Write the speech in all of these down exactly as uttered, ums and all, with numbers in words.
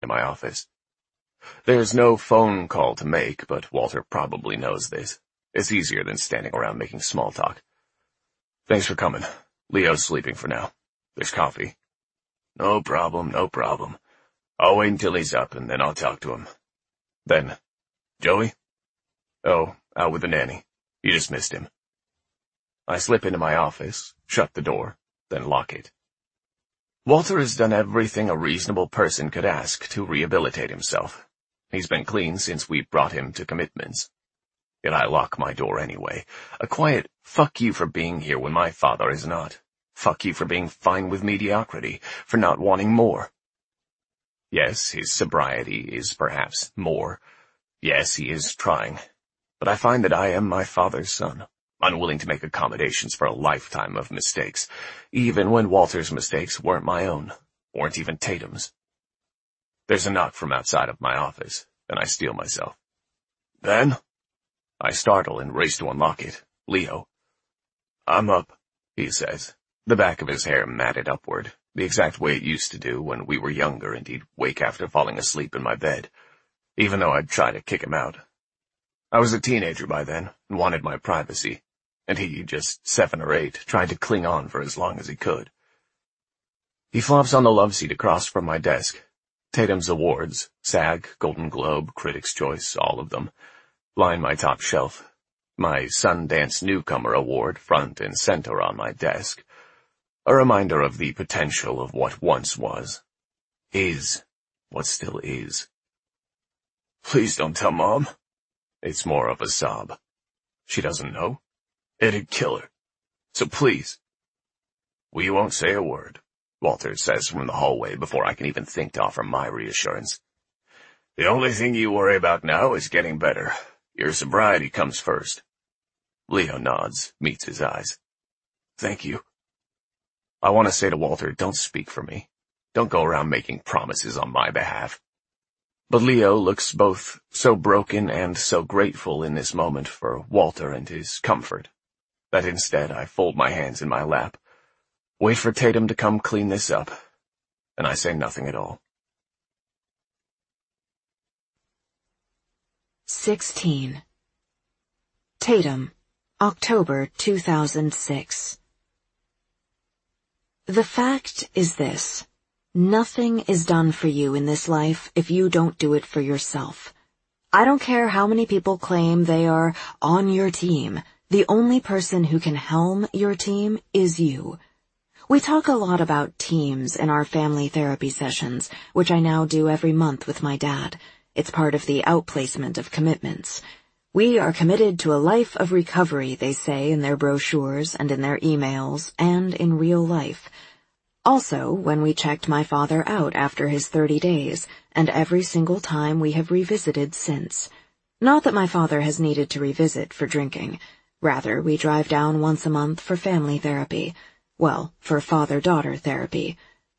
in my office. There's no phone call to make, but Walter probably knows this. It's easier than standing around making small talk. Thanks for coming. Leo's sleeping for now. There's coffee. No problem, no problem. I'll wait until he's up, and then I'll talk to him. Then, Joey? Oh, out with the nanny. You just missed him. I slip into my office, shut the door, then lock it. Walter has done everything a reasonable person could ask to rehabilitate himself. He's been clean since we brought him to commitments. Yet I lock my door anyway. A quiet fuck you for being here when my father is not. Fuck you for being fine with mediocrity, for not wanting more. Yes, his sobriety is perhaps more. Yes, he is trying. But I find that I am my father's son, unwilling to make accommodations for a lifetime of mistakes, even when Walter's mistakes weren't my own, weren't even Tatum's. There's a knock from outside of my office, and I steel myself. Ben? I startle and race to unlock it. Leo. I'm up, he says, the back of his hair matted upward, the exact way it used to do when we were younger and he'd wake after falling asleep in my bed, even though I'd try to kick him out. I was a teenager by then and wanted my privacy, and he, just seven or eight, tried to cling on for as long as he could. He flops on the love seat across from my desk. Tatum's awards, SAG, Golden Globe, Critics' Choice, all of them, line my top shelf. My Sundance Newcomer Award front and center on my desk. A reminder of the potential of what once was. Is what still is. Please don't tell Mom. It's more of a sob. She doesn't know. It'd kill her. So please. We won't say a word, Walter says from the hallway before I can even think to offer my reassurance. The only thing you worry about now is getting better. Your sobriety comes first. Leo nods, meets his eyes. Thank you. I want to say to Walter, don't speak for me. Don't go around making promises on my behalf. But Leo looks both so broken and so grateful in this moment for Walter and his comfort, that instead I fold my hands in my lap, wait for Tatum to come clean this up, and I say nothing at all. Sixteen. Tatum, October two thousand six. The fact is this. Nothing is done for you in this life if you don't do it for yourself. I don't care how many people claim they are on your team. The only person who can helm your team is you. We talk a lot about teams in our family therapy sessions, which I now do every month with my dad. It's part of the outplacement of commitments. We are committed to a life of recovery, they say in their brochures and in their emails and in real life. Also, when we checked my father out after his thirty days, and every single time we have revisited since. Not that my father has needed to revisit for drinking. Rather, we drive down once a month for family therapy. Well, for father-daughter therapy.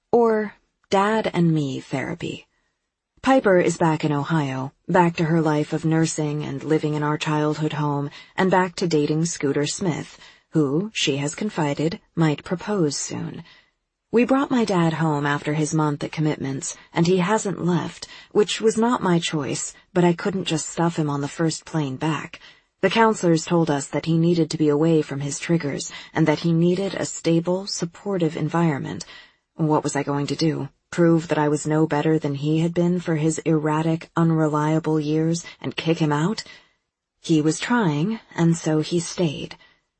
Or dad and me therapy. Piper is back in Ohio, back to her life of nursing and living in our childhood home, and back to dating Scooter Smith, who, she has confided, might propose soon. We brought my dad home after his month at commitments, and he hasn't left, which was not my choice, but I couldn't just stuff him on the first plane back. The counselors told us that he needed to be away from his triggers, and that he needed a stable, supportive environment. What was I going to do? Prove that I was no better than he had been for his erratic, unreliable years, and kick him out? He was trying, and so he stayed.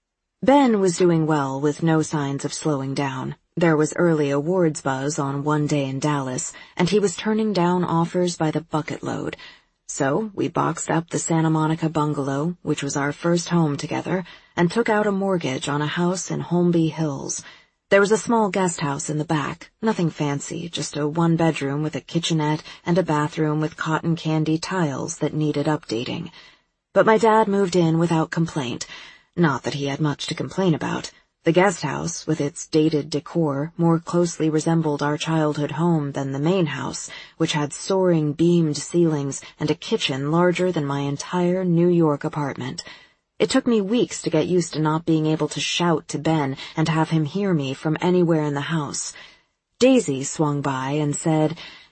Ben was doing well with no signs of slowing down. There was early awards buzz on one day in Dallas, and he was turning down offers by the bucket load. So we boxed up the Santa Monica bungalow, which was our first home together, and took out a mortgage on a house in Holmby Hills. There was a small guest house in the back, nothing fancy, just a one-bedroom with a kitchenette and a bathroom with cotton candy tiles that needed updating. But my dad moved in without complaint. Not that he had much to complain about. The guest house, with its dated decor, more closely resembled our childhood home than the main house, which had soaring beamed ceilings and a kitchen larger than my entire New York apartment. It took me weeks to get used to not being able to shout to Ben and have him hear me from anywhere in the house. Daisy swung by and said,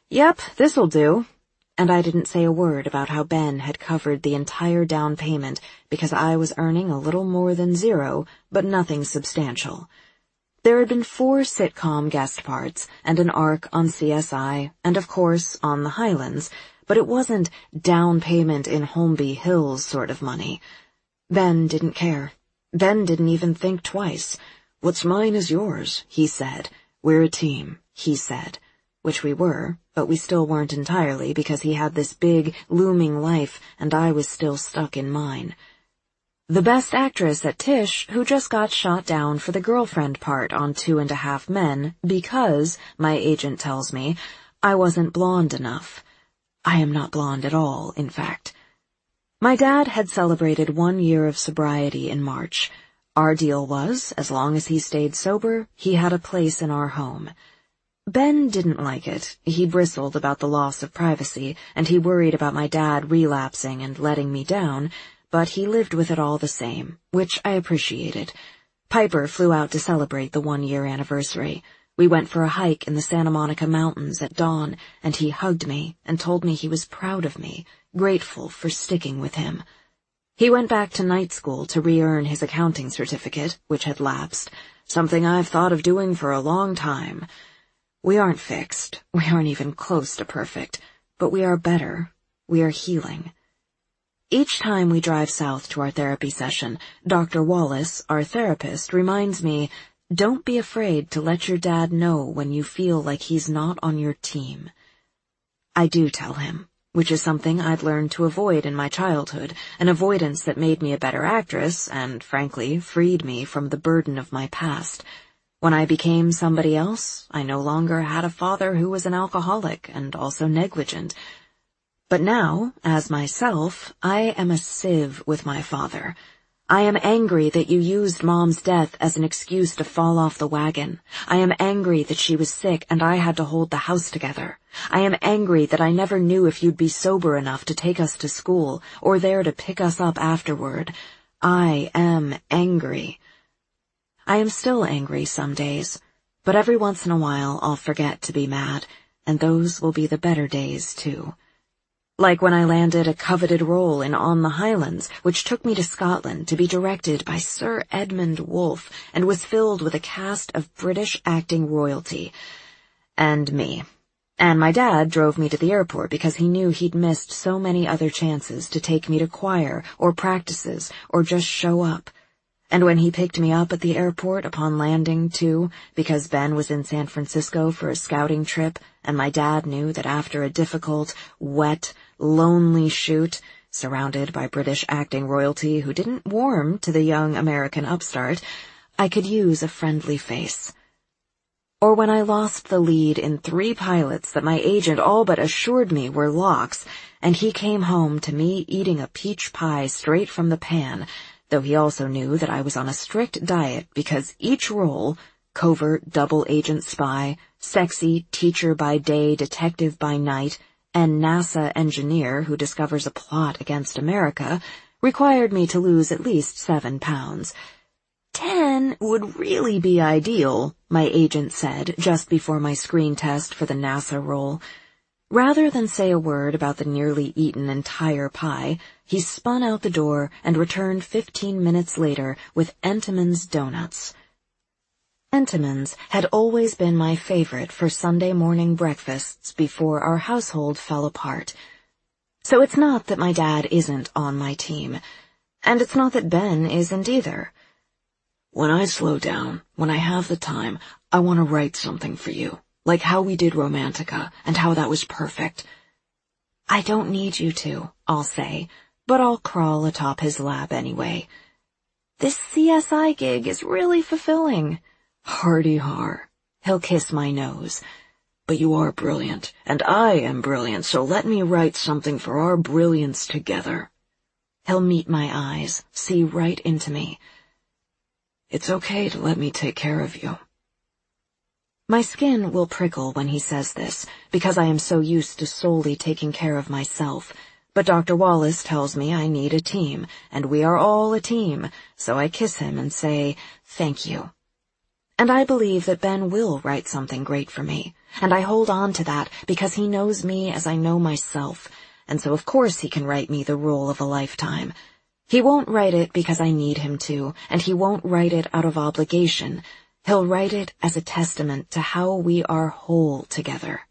Yep, this'll do. And I didn't say a word about how Ben had covered the entire down payment because I was earning a little more than zero, but nothing substantial. There had been four sitcom guest parts and an arc on C S I and, of course, on the Highlands, but it wasn't down payment in Holmby Hills sort of money. Ben didn't care. Ben didn't even think twice. What's mine is yours, he said. We're a team, he said. Which we were, but we still weren't entirely because he had this big, looming life and I was still stuck in mine. The best actress at Tisch, who just got shot down for the girlfriend part on Two and a Half Men because, my agent tells me, I wasn't blonde enough. I am not blonde at all, in fact. My dad had celebrated one year of sobriety in March. Our deal was, as long as he stayed sober, he had a place in our home. Ben didn't like it. He bristled about the loss of privacy, and he worried about my dad relapsing and letting me down, but he lived with it all the same, which I appreciated. Piper flew out to celebrate the one-year anniversary. We went for a hike in the Santa Monica Mountains at dawn, and he hugged me and told me he was proud of me, grateful for sticking with him. He went back to night school to re-earn his accounting certificate, which had lapsed, something I've thought of doing for a long time. We aren't fixed. We aren't even close to perfect. But we are better. We are healing. Each time we drive south to our therapy session, Doctor Wallace, our therapist, reminds me, don't be afraid to let your dad know when you feel like he's not on your team. I do tell him, which is something I'd learned to avoid in my childhood, an avoidance that made me a better actress and, frankly, freed me from the burden of my past. When I became somebody else, I no longer had a father who was an alcoholic and also negligent. But now, as myself, I am a sieve with my father. I am angry that you used Mom's death as an excuse to fall off the wagon. I am angry that she was sick and I had to hold the house together. I am angry that I never knew if you'd be sober enough to take us to school or there to pick us up afterward. I am angry. I am still angry some days, but every once in a while I'll forget to be mad, and those will be the better days, too. Like when I landed a coveted role in On the Highlands, which took me to Scotland to be directed by Sir Edmund Wolfe and was filled with a cast of British acting royalty. And me. And my dad drove me to the airport because he knew he'd missed so many other chances to take me to choir or practices or just show up. And when he picked me up at the airport upon landing, too, because Ben was in San Francisco for a scouting trip, and my dad knew that after a difficult, wet, lonely shoot, surrounded by British acting royalty who didn't warm to the young American upstart, I could use a friendly face. Or when I lost the lead in three pilots that my agent all but assured me were locks, and he came home to me eating a peach pie straight from the pan, though he also knew that I was on a strict diet because each role, covert double agent spy, sexy teacher by day, detective by night, and NASA engineer who discovers a plot against America, required me to lose at least seven pounds. Ten would really be ideal, my agent said just before my screen test for the NASA role. Rather than say a word about the nearly eaten entire pie, he spun out the door and returned fifteen minutes later with Entenmann's donuts. Entenmann's had always been my favorite for Sunday morning breakfasts before our household fell apart. So it's not that my dad isn't on my team, and it's not that Ben isn't either. When I slow down, when I have the time, I want to write something for you. Like how we did Romantica, and how that was perfect. I don't need you to, I'll say, but I'll crawl atop his lap anyway. This C S I gig is really fulfilling. Hardy har. He'll kiss my nose. But you are brilliant, and I am brilliant, so let me write something for our brilliance together. He'll meet my eyes, see right into me. It's okay to let me take care of you. My skin will prickle when he says this, because I am so used to solely taking care of myself. But Doctor Wallace tells me I need a team, and we are all a team, so I kiss him and say, thank you. And I believe that Ben will write something great for me, and I hold on to that because he knows me as I know myself, and so of course he can write me the role of a lifetime. He won't write it because I need him to, and he won't write it out of obligation. He'll write it as a testament to how we are whole together.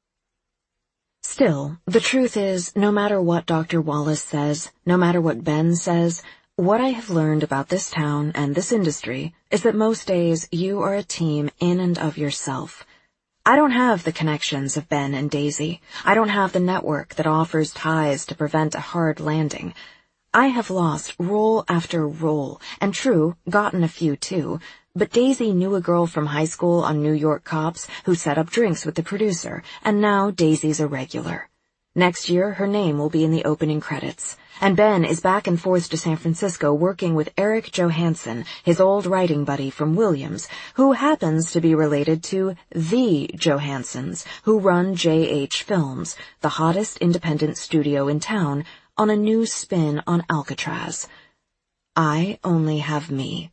Still, the truth is, no matter what Doctor Wallace says, no matter what Ben says, what I have learned about this town and this industry is that most days you are a team in and of yourself. I don't have the connections of Ben and Daisy. I don't have the network that offers ties to prevent a hard landing. I have lost role after role, and true, gotten a few too, but Daisy knew a girl from high school on New York Cops who set up drinks with the producer, and now Daisy's a regular. Next year, her name will be in the opening credits, and Ben is back and forth to San Francisco working with Eric Johansson, his old writing buddy from Williams, who happens to be related to the Johanssons, who run J H Films, the hottest independent studio in town, on a new spin on Alcatraz. I only have me.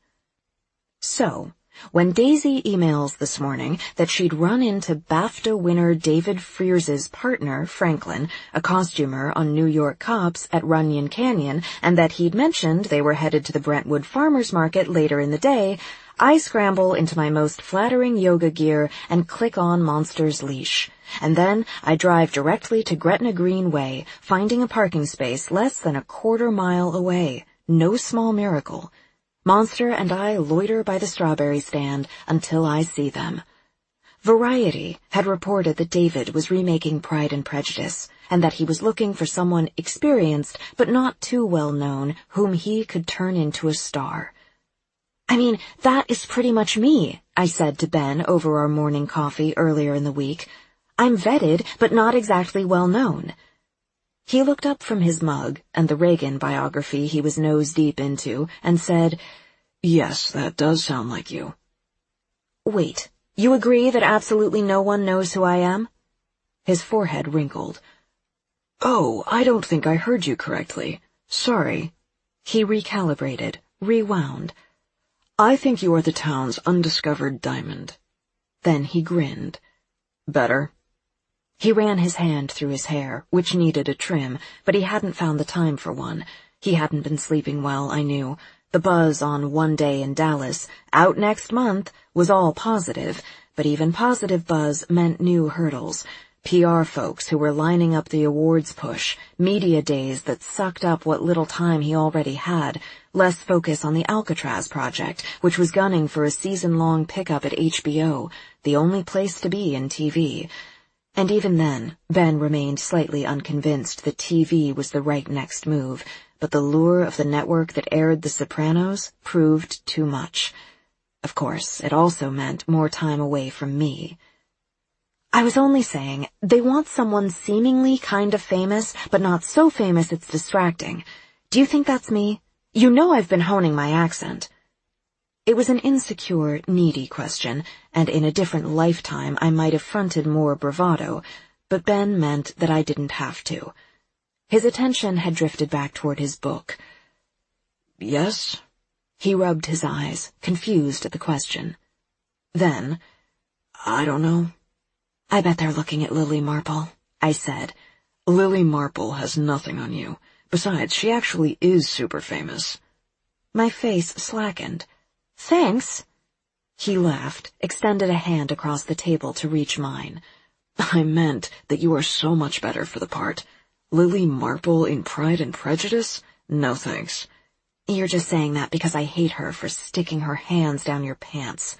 So, when Daisy emails this morning that she'd run into BAFTA winner David Freers's partner, Franklin, a costumer on New York Cops at Runyon Canyon, and that he'd mentioned they were headed to the Brentwood Farmers Market later in the day, I scramble into my most flattering yoga gear and click on Monster's leash. And then I drive directly to Gretna Green Way, finding a parking space less than a quarter mile away. No small miracle. Monster and I loiter by the strawberry stand until I see them. Variety had reported that David was remaking Pride and Prejudice, and that he was looking for someone experienced but not too well known whom he could turn into a star. I mean, that is pretty much me, I said to Ben over our morning coffee earlier in the week. I'm vetted, but not exactly well known. He looked up from his mug and the Reagan biography he was nose-deep into and said, "Yes, that does sound like you." Wait, you agree that absolutely no one knows who I am? His forehead wrinkled. Oh, I don't think I heard you correctly. Sorry. He recalibrated, rewound. I think you are the town's undiscovered diamond. Then he grinned. Better? He ran his hand through his hair, which needed a trim, but he hadn't found the time for one. He hadn't been sleeping well, I knew. The buzz on One Day in Dallas, out next month, was all positive, but even positive buzz meant new hurdles. P R folks who were lining up the awards push, media days that sucked up what little time he already had, less focus on the Alcatraz project, which was gunning for a season-long pickup at H B O, the only place to be in T V. And even then, Ben remained slightly unconvinced that T V was the right next move, but the lure of the network that aired The Sopranos proved too much. Of course, it also meant more time away from me. I was only saying, they want someone seemingly kind of famous, but not so famous it's distracting. Do you think that's me? You know I've been honing my accent. It was an insecure, needy question, and in a different lifetime I might have fronted more bravado, but Ben meant that I didn't have to. His attention had drifted back toward his book. Yes? He rubbed his eyes, confused at the question. Then, I don't know. I bet they're looking at Lily Marple, I said. Lily Marple has nothing on you. Besides, she actually is super famous. My face slackened. Thanks. He laughed, extended a hand across the table to reach mine. I meant that you are so much better for the part. Lily Marple in Pride and Prejudice? No thanks. You're just saying that because I hate her for sticking her hands down your pants.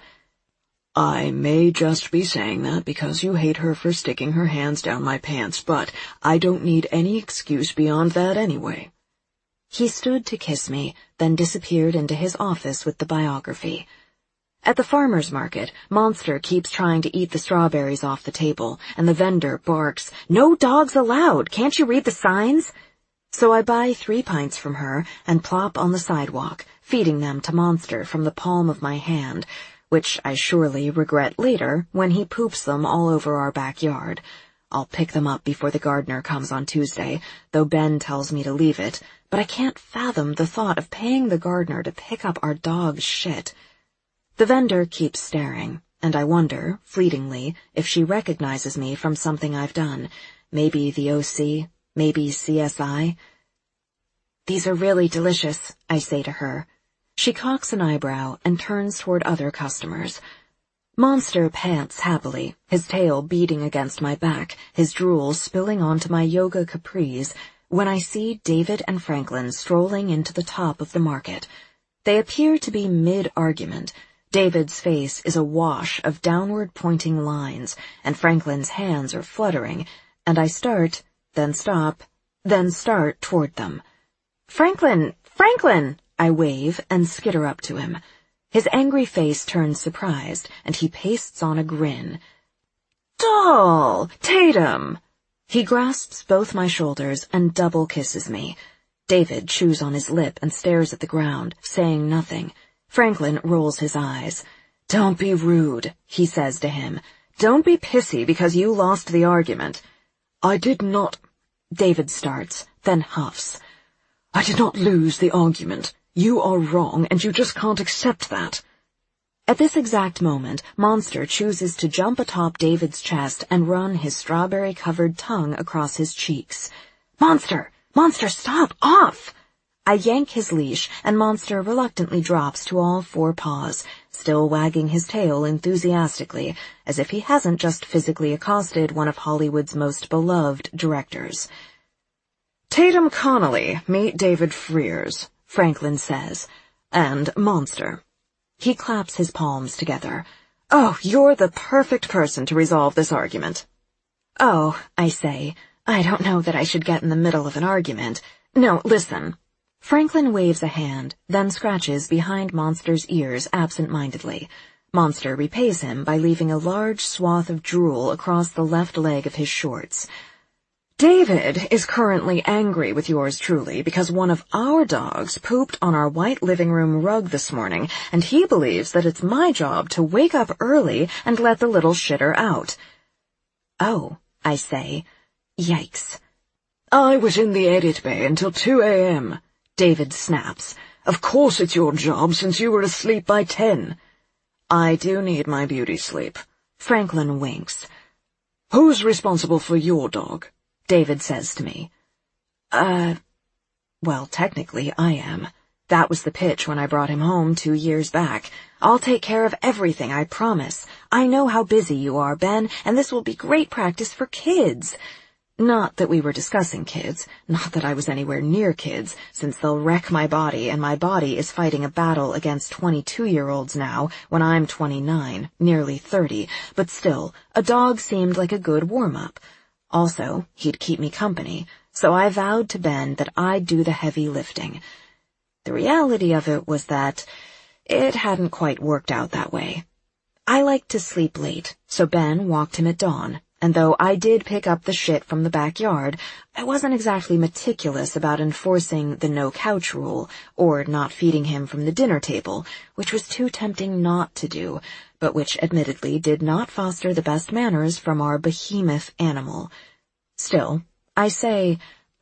I may just be saying that because you hate her for sticking her hands down my pants, but I don't need any excuse beyond that anyway. He stood to kiss me, then disappeared into his office with the biography. At the farmer's market, Monster keeps trying to eat the strawberries off the table, and the vendor barks, "No dogs allowed! Can't you read the signs?" So I buy three pints from her and plop on the sidewalk, feeding them to Monster from the palm of my hand, which I surely regret later when he poops them all over our backyard. I'll pick them up before the gardener comes on Tuesday, though Ben tells me to leave it, but I can't fathom the thought of paying the gardener to pick up our dog's shit. The vendor keeps staring, and I wonder, fleetingly, if she recognizes me from something I've done. Maybe the O C, maybe C S I. "These are really delicious," I say to her. She cocks an eyebrow and turns toward other customers. Monster pants happily, his tail beating against my back, his drool spilling onto my yoga capris, when I see David and Franklin strolling into the top of the market. They appear to be mid-argument. David's face is a wash of downward-pointing lines, and Franklin's hands are fluttering, and I start, then stop, then start toward them. "Franklin! Franklin!" I wave and skitter up to him. His angry face turns surprised, and he pastes on a grin. "Doll! Tatum!" He grasps both my shoulders and double kisses me. David chews on his lip and stares at the ground, saying nothing. Franklin rolls his eyes. "Don't be rude," he says to him. "Don't be pissy because you lost the argument." "I did not—" David starts, then huffs. "I did not lose the argument. You are wrong, and you just can't accept that." At this exact moment, Monster chooses to jump atop David's chest and run his strawberry-covered tongue across his cheeks. "Monster! Monster, stop! Off!" I yank his leash, and Monster reluctantly drops to all four paws, still wagging his tail enthusiastically, as if he hasn't just physically accosted one of Hollywood's most beloved directors. "Tatum Connolly, meet David Frears," Franklin says, "and Monster." He claps his palms together. "Oh, you're the perfect person to resolve this argument." "Oh," I say, "I don't know that I should get in the middle of an argument. No, listen." Franklin waves a hand, then scratches behind Monster's ears absent-mindedly. Monster repays him by leaving a large swath of drool across the left leg of his shorts. "David is currently angry with yours truly because one of our dogs pooped on our white living room rug this morning, and he believes that it's my job to wake up early and let the little shitter out." "Oh," I say, "yikes." "I was in the edit bay until two a.m., David snaps. "Of course it's your job since you were asleep by ten." "I do need my beauty sleep." Franklin winks. "Who's responsible for your dog?" David says to me. Uh, well, technically I am. That was the pitch when I brought him home two years back. "I'll take care of everything, I promise. I know how busy you are, Ben, and this will be great practice for kids." Not that we were discussing kids, not that I was anywhere near kids, since they'll wreck my body, and my body is fighting a battle against twenty-two-year-olds now, when I'm twenty-nine, nearly thirty, but still, a dog seemed like a good warm-up. Also, he'd keep me company, so I vowed to Ben that I'd do the heavy lifting. The reality of it was that it hadn't quite worked out that way. I liked to sleep late, so Ben walked him at dawn, and though I did pick up the shit from the backyard, I wasn't exactly meticulous about enforcing the no-couch rule, or not feeding him from the dinner table, which was too tempting not to do, but which admittedly did not foster the best manners from our behemoth animal. Still, I say,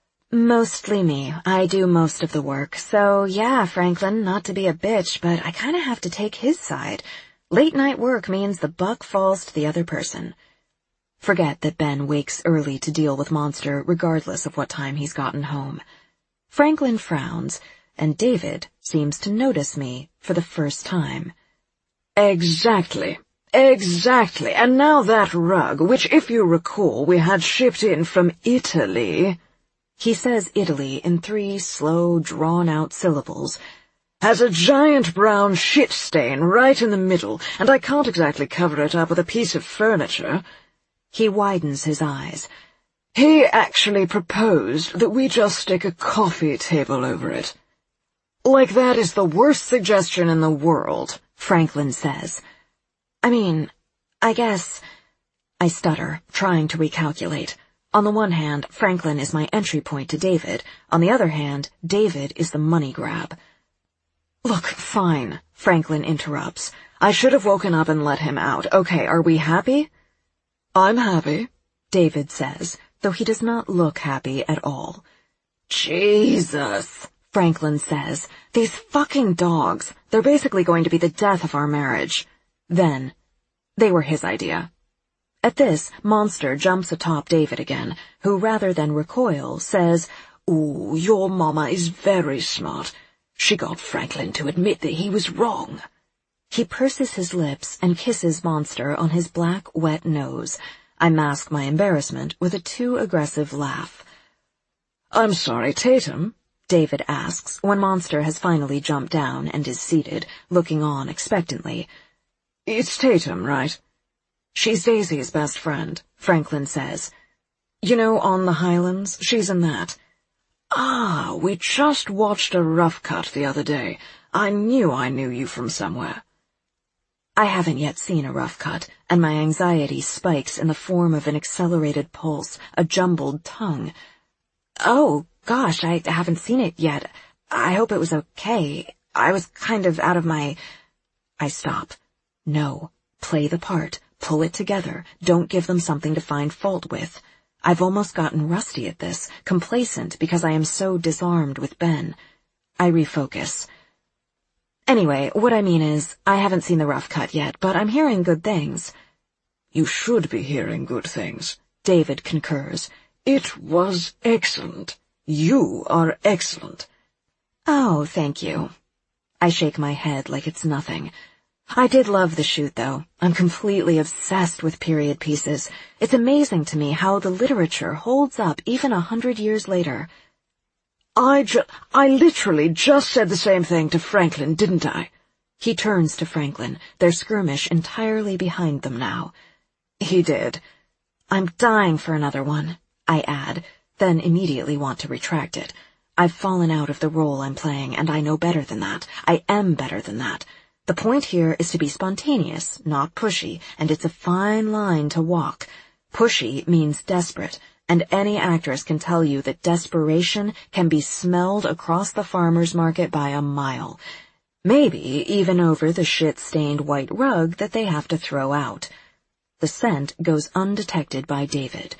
mostly me. I do most of the work, so yeah, Franklin, not to be a bitch, but I kinda have to take his side. Late-night work means the buck falls to the other person. Forget that Ben wakes early to deal with Monster regardless of what time he's gotten home. Franklin frowns, and David seems to notice me for the first time. "Exactly. Exactly. And now that rug, which, if you recall, we had shipped in from Italy," he says Italy in three slow, drawn-out syllables, "has a giant brown shit stain right in the middle, and I can't exactly cover it up with a piece of furniture." He widens his eyes. "He actually proposed that we just stick a coffee table over it." "Like that is the worst suggestion in the world," Franklin says. I mean, I guess... I stutter, trying to recalculate. On the one hand, Franklin is my entry point to David. On the other hand, David is the money grab. "Look, fine," Franklin interrupts. "I should have woken up and let him out. Okay, are we happy?" "I'm happy," David says, though he does not look happy at all. "Jesus," Franklin says. "These fucking dogs. They're basically going to be the death of our marriage." Then, They were his idea. At this, Monster jumps atop David again, who rather than recoil says, "Ooh, your mama is very smart. She got Franklin to admit that he was wrong." He purses his lips and kisses Monster on his black, wet nose. I mask my embarrassment with a too-aggressive laugh. "I'm sorry, Tatum?" David asks when Monster has finally jumped down and is seated, looking on expectantly. "It's Tatum, right?" "She's Daisy's best friend," Franklin says. "You know, on the Highlands, she's in that." "Ah, we just watched a rough cut the other day. I knew I knew you from somewhere." I haven't yet seen a rough cut, and my anxiety spikes in the form of an accelerated pulse, a jumbled tongue. "Oh, gosh, I haven't seen it yet. I hope it was okay. I was kind of out of my—" I stop. No, play the part, pull it together, don't give them something to find fault with. I've almost gotten rusty at this, complacent because I am so disarmed with Ben. I refocus. Anyway, what I mean is, I haven't seen the rough cut yet, but I'm hearing good things. "You should be hearing good things," David concurs. "It was excellent. You are excellent." "Oh, thank you." I shake my head like it's nothing. I did love the shoot, though. I'm completely obsessed with period pieces. It's amazing to me how the literature holds up even a hundred years later. I ju- I literally just said the same thing to Franklin, didn't I?" He turns to Franklin, their skirmish entirely behind them now. "He did." "I'm dying for another one," I add, then immediately want to retract it. I've fallen out of the role I'm playing, and I know better than that. I am better than that. The point here is to be spontaneous, not pushy, and it's a fine line to walk. Pushy means desperate, and any actress can tell you that desperation can be smelled across the farmer's market by a mile. Maybe even over the shit-stained white rug that they have to throw out. The scent goes undetected by David.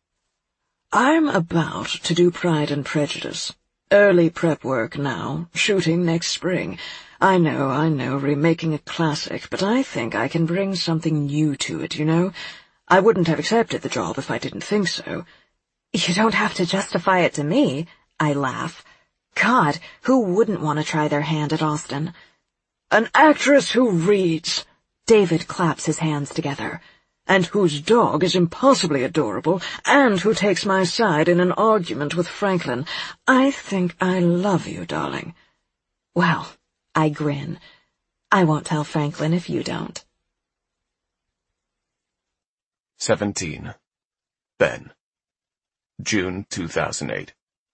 "I'm about to do Pride and Prejudice. Early prep work now, shooting next spring. I know, I know, remaking a classic, but I think I can bring something new to it, you know? I wouldn't have accepted the job if I didn't think so." "You don't have to justify it to me," I laugh. God, who wouldn't want to try their hand at Austen? "An actress who reads," David claps his hands together, "and whose dog is impossibly adorable, and who takes my side in an argument with Franklin. I think I love you, darling." Well, I grin. I won't tell Franklin if you don't. seventeen. Ben. June two thousand eight.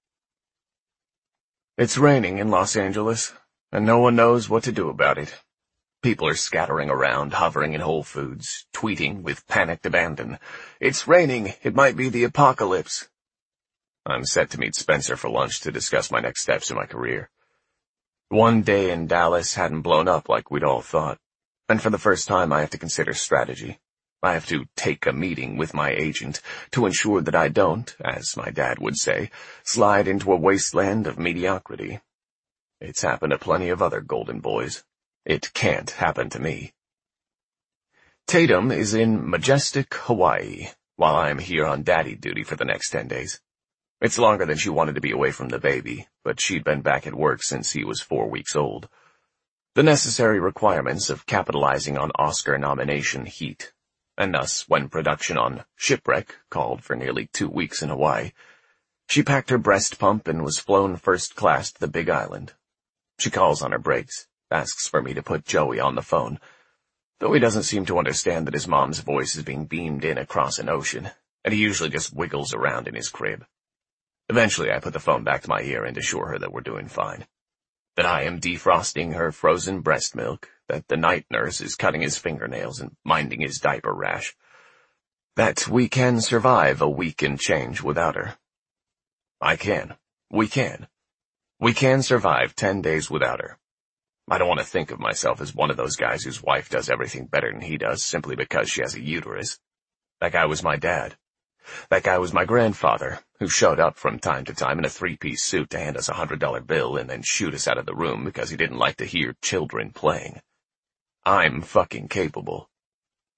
It's raining in Los Angeles, and no one knows what to do about it. People are scattering around, hovering in Whole Foods, tweeting with panicked abandon. "It's raining. It might be the apocalypse." I'm set to meet Spencer for lunch to discuss my next steps in my career. One day in Dallas hadn't blown up like we'd all thought, and for the first time I have to consider strategy. I have to take a meeting with my agent to ensure that I don't, as my dad would say, slide into a wasteland of mediocrity. It's happened to plenty of other golden boys. It can't happen to me. Tatum is in majestic Hawaii, while I am here on daddy duty for the next ten days. It's longer than she wanted to be away from the baby, but she'd been back at work since he was four weeks old. The necessary requirements of capitalizing on Oscar nomination heat, and thus, when production on Shipwreck called for nearly two weeks in Hawaii, she packed her breast pump and was flown first class to the Big Island. She calls on her breaks, asks for me to put Joey on the phone, though he doesn't seem to understand that his mom's voice is being beamed in across an ocean, and he usually just wiggles around in his crib. Eventually I put the phone back to my ear and assure her that we're doing fine, that I am defrosting her frozen breast milk, that the night nurse is cutting his fingernails and minding his diaper rash, that we can survive a week and change without her. I can. We can. We can survive ten days without her. I don't want to think of myself as one of those guys whose wife does everything better than he does simply because she has a uterus. That guy was my dad. That guy was my grandfather, who showed up from time to time in a three-piece suit to hand us a hundred dollar bill and then shoot us out of the room because he didn't like to hear children playing. I'm fucking capable.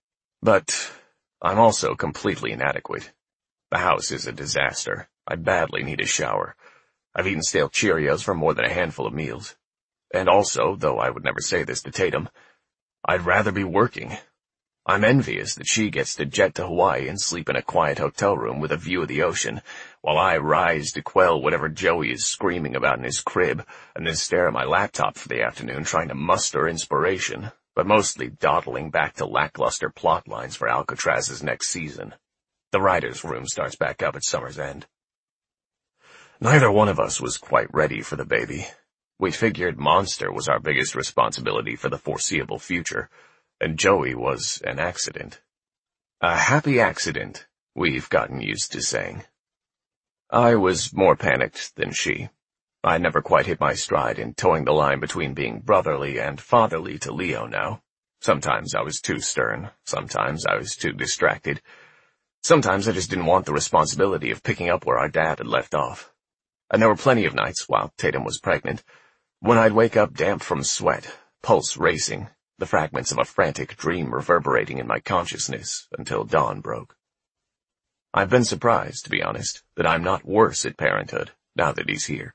But I'm also completely inadequate. The house is a disaster. I badly need a shower. I've eaten stale Cheerios for more than a handful of meals. And also, though I would never say this to Tatum, I'd rather be working. I'm envious that she gets to jet to Hawaii and sleep in a quiet hotel room with a view of the ocean, while I rise to quell whatever Joey is screaming about in his crib, and then stare at my laptop for the afternoon trying to muster inspiration, but mostly dawdling back to lackluster plot lines for Alcatraz's next season. The writer's room starts back up at summer's end. Neither one of us was quite ready for the baby. We figured Monster was our biggest responsibility for the foreseeable future, and Joey was an accident. A happy accident, we've gotten used to saying. I was more panicked than she. I never quite hit my stride in towing the line between being brotherly and fatherly to Leo now. Sometimes I was too stern, sometimes I was too distracted. Sometimes I just didn't want the responsibility of picking up where our dad had left off. And there were plenty of nights, while Tatum was pregnant, when I'd wake up damp from sweat, pulse racing, the fragments of a frantic dream reverberating in my consciousness until dawn broke. I've been surprised, to be honest, that I'm not worse at parenthood now that he's here.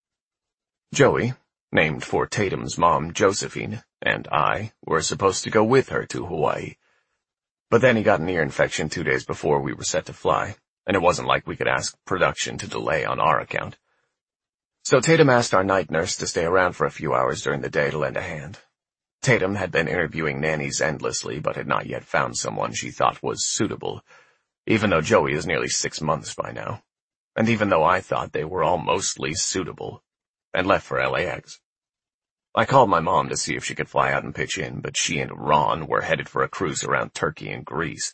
Joey, named for Tatum's mom Josephine, and I were supposed to go with her to Hawaii. But then he got an ear infection two days before we were set to fly, and it wasn't like we could ask production to delay on our account. So Tatum asked our night nurse to stay around for a few hours during the day to lend a hand. Tatum had been interviewing nannies endlessly, but had not yet found someone she thought was suitable, even though Joey is nearly six months by now, and even though I thought they were all mostly suitable, and left for L A X. I called my mom to see if she could fly out and pitch in, but she and Ron were headed for a cruise around Turkey and Greece.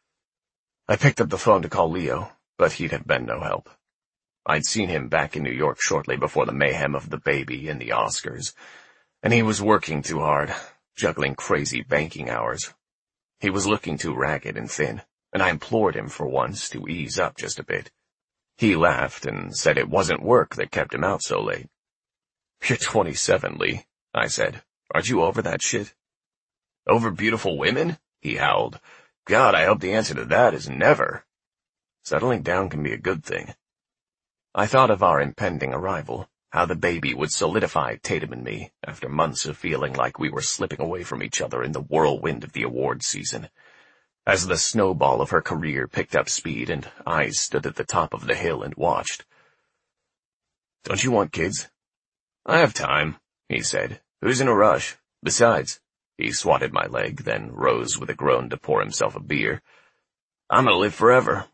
I picked up the phone to call Leo, but he'd have been no help. I'd seen him back in New York shortly before the mayhem of the baby and the Oscars, and he was working too hard, juggling crazy banking hours. He was looking too ragged and thin, and I implored him for once to ease up just a bit. He laughed and said it wasn't work that kept him out so late. "You're twenty-seven, Lee," I said. "Aren't you over that shit?" "Over beautiful women?" he howled. "God, I hope the answer to that is never." Settling down can be a good thing. I thought of our impending arrival, how the baby would solidify Tatum and me after months of feeling like we were slipping away from each other in the whirlwind of the awards season. As the snowball of her career picked up speed and I stood at the top of the hill and watched. "Don't you want kids?" "I have time," he said. "Who's in a rush? Besides," he swatted my leg, then rose with a groan to pour himself a beer, "I'm gonna live forever."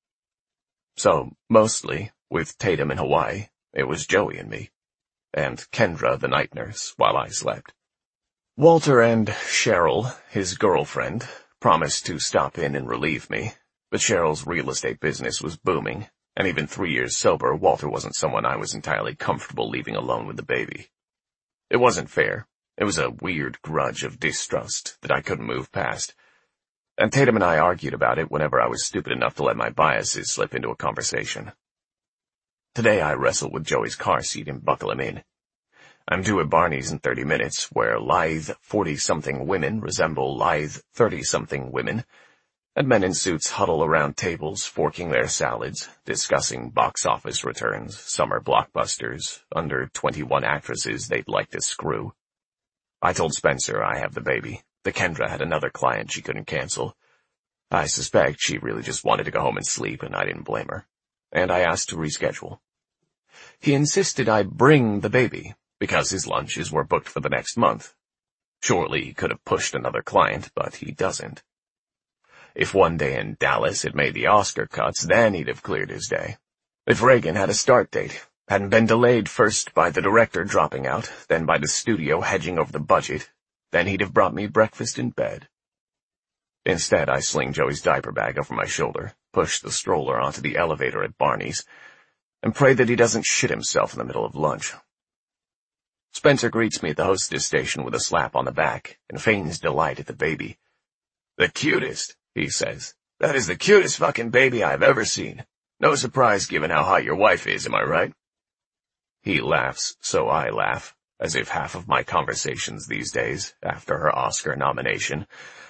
So, mostly, with Tatum in Hawaii, it was Joey and me, and Kendra the night nurse, while I slept. Walter and Cheryl, his girlfriend, promised to stop in and relieve me, but Cheryl's real estate business was booming, and even three years sober, Walter wasn't someone I was entirely comfortable leaving alone with the baby. It wasn't fair. It was a weird grudge of distrust that I couldn't move past, and Tatum and I argued about it whenever I was stupid enough to let my biases slip into a conversation. Today I wrestle with Joey's car seat and buckle him in. I'm due at Barney's in thirty minutes, where lithe forty-something women resemble lithe thirty-something women, and men in suits huddle around tables forking their salads, discussing box office returns, summer blockbusters, under twenty-one actresses they'd like to screw. I told Spencer I have the baby, that Kendra had another client she couldn't cancel. I suspect she really just wanted to go home and sleep, and I didn't blame her, and I asked to reschedule. He insisted I bring the baby, because his lunches were booked for the next month. Surely he could have pushed another client, but he doesn't. If one day in Dallas had made the Oscar cuts, then he'd have cleared his day. If Reagan had a start date, hadn't been delayed first by the director dropping out, then by the studio hedging over the budget, then he'd have brought me breakfast in bed. Instead, I sling Joey's diaper bag over my shoulder, push the stroller onto the elevator at Barney's, and pray that he doesn't shit himself in the middle of lunch. Spencer greets me at the hostess station with a slap on the back and feigns delight at the baby. "The cutest," he says. "That is the cutest fucking baby I've ever seen. No surprise given how hot your wife is, am I right?" He laughs, so I laugh, as if half of my conversations these days, after her Oscar nomination,